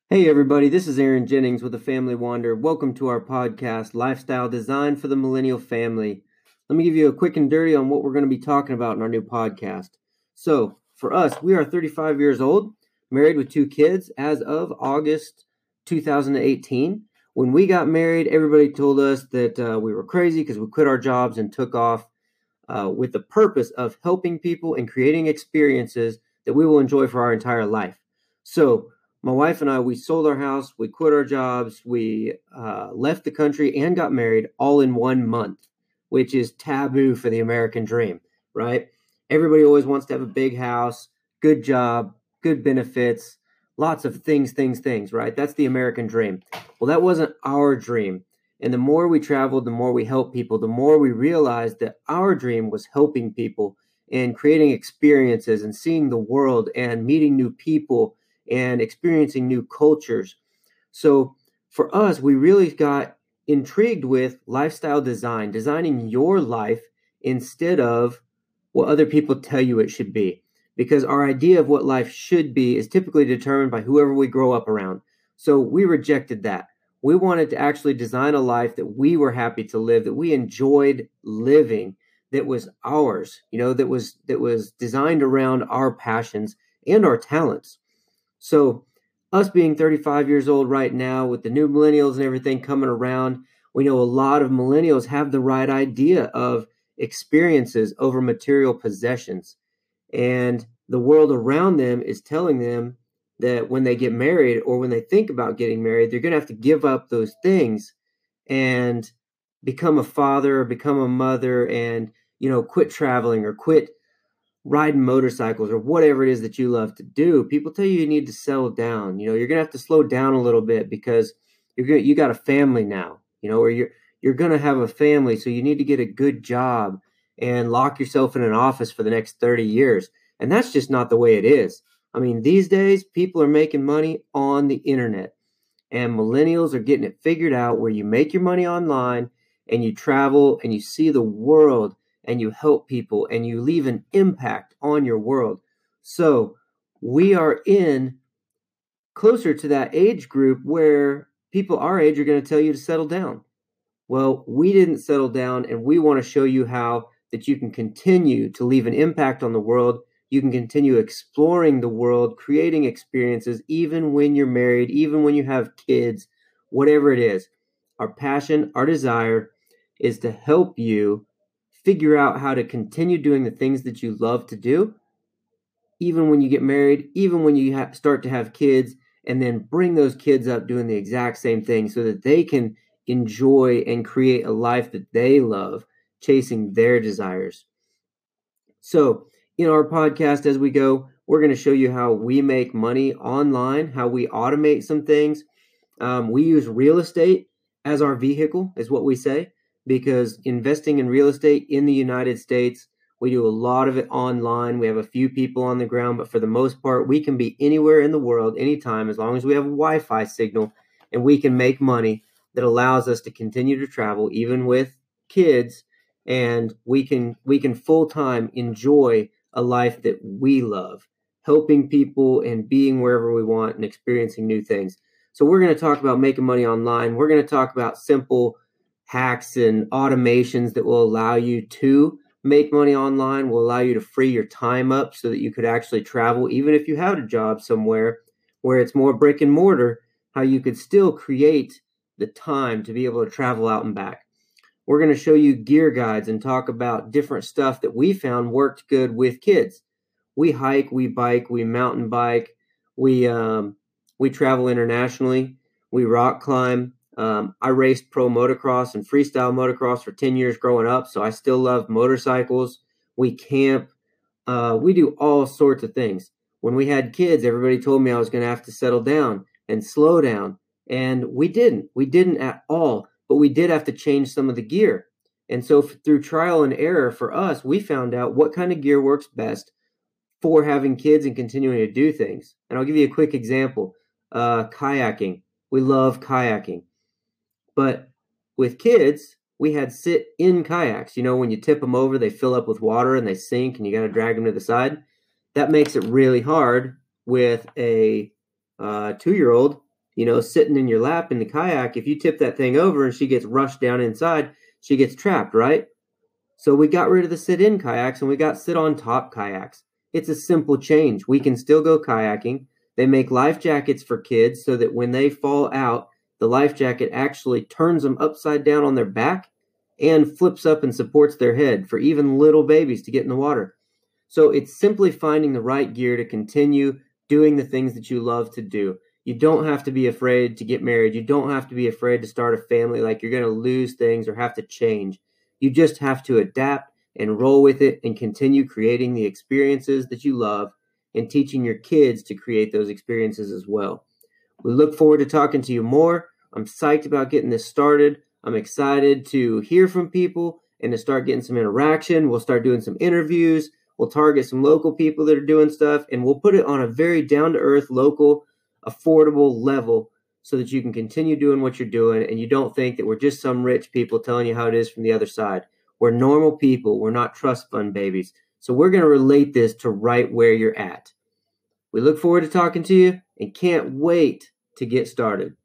Hey everybody, this is Aaron Jennings with The Family Wander. Welcome to our podcast, Lifestyle Design for the Millennial Family. Let me give you a quick and dirty on what we're going to be talking about in our new podcast. So, for us, we are 35 years old, married with 2 kids as of August 2018. When we got married, everybody told us that we were crazy because we quit our jobs and took off with the purpose of helping people and creating experiences that we will enjoy for our entire life. So, my wife and I, we sold our house, we quit our jobs, we left the country and got married all in 1 month, which is taboo for the American dream, right? Everybody always wants to have a big house, good job, good benefits, lots of things, right? That's the American dream. Well, that wasn't our dream. And the more we traveled, the more we helped people, the more we realized that our dream was helping people and creating experiences and seeing the world and meeting new people and experiencing new cultures. So for us, we really got intrigued with lifestyle design, designing your life instead of what other people tell you it should be. Because our idea of what life should be is typically determined by whoever we grow up around. So we rejected that. We wanted to actually design a life that we were happy to live, that we enjoyed living, that was ours, that was designed around our passions and our talents. So us being 35 years old right now with the new millennials and everything coming around, we know a lot of millennials have the right idea of experiences over material possessions. And the world around them is telling them that when they get married or when they think about getting married, they're going to have to give up those things and become a father or become a mother and, quit traveling or quit riding motorcycles or whatever it is that you love to do. People tell you need to settle down. You're going to have to slow down a little bit because you got a family now, or you're going to have a family. So you need to get a good job and lock yourself in an office for the next 30 years. And that's just not the way it is. I mean, these days people are making money on the internet and millennials are getting it figured out where you make your money online and you travel and you see the world and you help people and you leave an impact on your world. So we are in closer to that age group where people our age are going to tell you to settle down. Well, we didn't settle down, and we want to show you how that you can continue to leave an impact on the world. You can continue exploring the world, creating experiences, even when you're married, even when you have kids, whatever it is. Our passion, our desire is to help you figure out how to continue doing the things that you love to do, even when you get married, even when you start to have kids, and then bring those kids up doing the exact same thing so that they can enjoy and create a life that they love, chasing their desires. So in our podcast, as we go, we're going to show you how we make money online, how we automate some things. We use real estate as our vehicle, is what we say, because investing in real estate in the United States, we do a lot of it online. We have a few people on the ground, but for the most part, we can be anywhere in the world, anytime, as long as we have a Wi-Fi signal, and we can make money that allows us to continue to travel, even with kids, and we can full-time enjoy a life that we love, helping people and being wherever we want and experiencing new things. So we're going to talk about making money online. We're going to talk about simple hacks and automations that will allow you to make money online, will allow you to free your time up so that you could actually travel, even if you had a job somewhere where it's more brick and mortar, how you could still create the time to be able to travel out and back. We're going to show you gear guides and talk about different stuff that we found worked good with kids. We hike, we bike, we mountain bike, we travel internationally, we rock climb. I raced pro motocross and freestyle motocross for 10 years growing up, so I still love motorcycles. We camp. We do all sorts of things. When we had kids, everybody told me I was going to have to settle down and slow down, and we didn't. We didn't at all, but we did have to change some of the gear. And so through trial and error for us, we found out what kind of gear works best for having kids and continuing to do things. And I'll give you a quick example. Kayaking. We love kayaking. But with kids, we had sit-in kayaks. When you tip them over, they fill up with water and they sink and you got to drag them to the side. That makes it really hard with a 2-year-old sitting in your lap in the kayak, if you tip that thing over and she gets rushed down inside, she gets trapped, right? So we got rid of the sit-in kayaks and we got sit-on-top kayaks. It's a simple change. We can still go kayaking. They make life jackets for kids so that when they fall out, the life jacket actually turns them upside down on their back and flips up and supports their head for even little babies to get in the water. So it's simply finding the right gear to continue doing the things that you love to do. You don't have to be afraid to get married. You don't have to be afraid to start a family like you're going to lose things or have to change. You just have to adapt and roll with it and continue creating the experiences that you love and teaching your kids to create those experiences as well. We look forward to talking to you more. I'm psyched about getting this started. I'm excited to hear from people and to start getting some interaction. We'll start doing some interviews. We'll target some local people that are doing stuff, and we'll put it on a very down-to-earth, local, affordable level so that you can continue doing what you're doing and you don't think that we're just some rich people telling you how it is from the other side. We're normal people. We're not trust fund babies. So we're going to relate this to right where you're at. We look forward to talking to you and can't wait to get started.